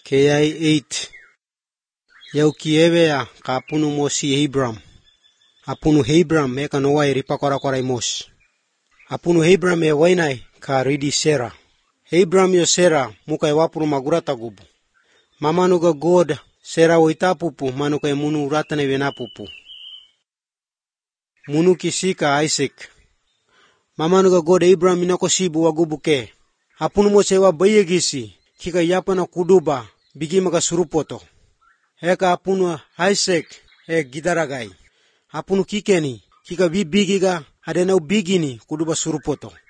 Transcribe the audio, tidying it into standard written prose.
KI8 Yau kiewea ka apunu mosi Abram. Apunu Abram eka nowai ripakora korai mos. Apunu Abram e wainai ka ridi Sera. Abram yo Sera muka e wapuru magurata gubu. Mamanuga God Sera oitapupu manuka e munu uratane venapupu. Munu kisika Isaac. Mamanuga God Abram inako sibu wagubu ke. Apunu mose wa bayegisi kika yapana kuduba bigimaka surupoto. Eka apunu Isaac gidaragai. Apunu kikeni kika bibigiga adenau bigini kuduba surupoto.